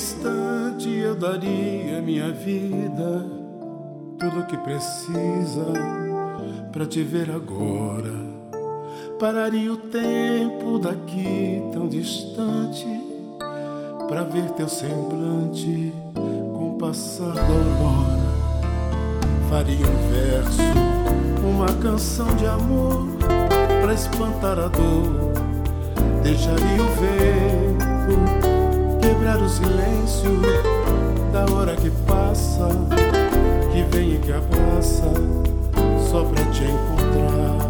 instante eu daria minha vida, tudo o que precisa pra te ver agora. Pararia o tempo daqui tão distante pra ver teu semblante com o passar da aurora. Faria um verso, uma canção de amor pra espantar a dor. Deixaria o vento quebrar o silêncio da hora que passa, que vem e que abraça, só pra te encontrar.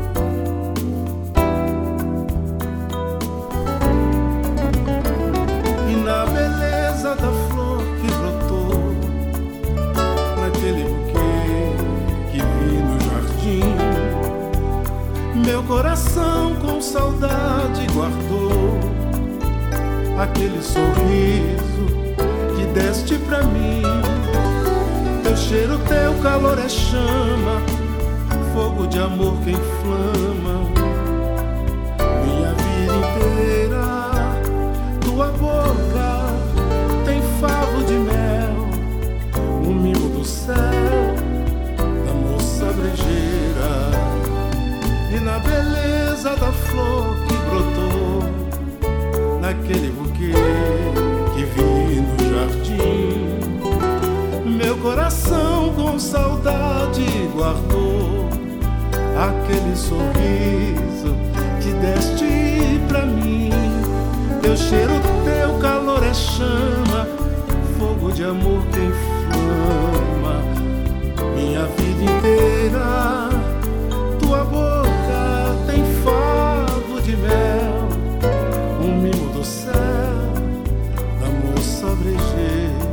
E na beleza da flor que brotou, naquele buquê que vi no jardim, meu coração com saudade guardou aquele sorriso que deste pra mim. Teu cheiro, teu calor é chama, fogo de amor que inflama minha vida inteira. Tua boca tem favo de mel, um mimo do céu da moça brejeira. E na beleza da flor que brotou, naquele buquê que vi no jardim, meu coração com saudade guardou aquele sorriso que deste pra mim. Teu cheiro, teu calor é chama, fogo de amor que inflama minha vida inteira. Tua boca tem favo de mel, um mimo do céu da moça brejeira.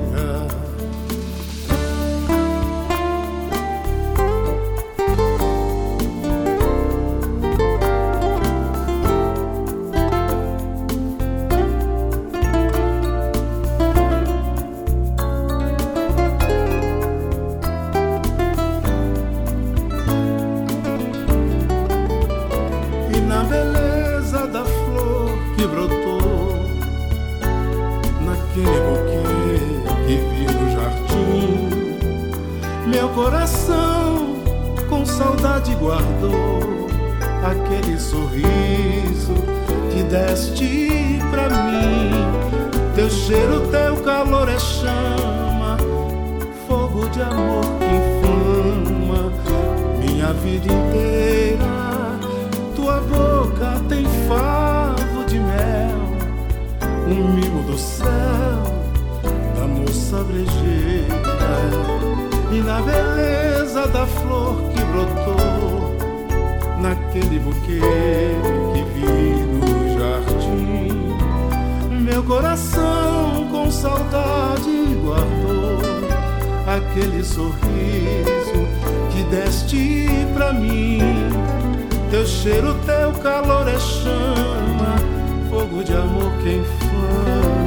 Na beleza da flor que brotou, naquele buquê que vi no jardim, meu coração com saudade guardou aquele sorriso que deste pra mim. Teu cheiro, teu calor é chama, fogo de amor que inflama minha vida inteira. Tua boca tem favo de mel, um mimo do céu da moça brejeira. E na beleza da flor que brotou, naquele buquê que vi no jardim, meu coração com saudade guardou aquele sorriso que deste pra mim. Teu cheiro, teu calor é chama, fogo de amor que inflama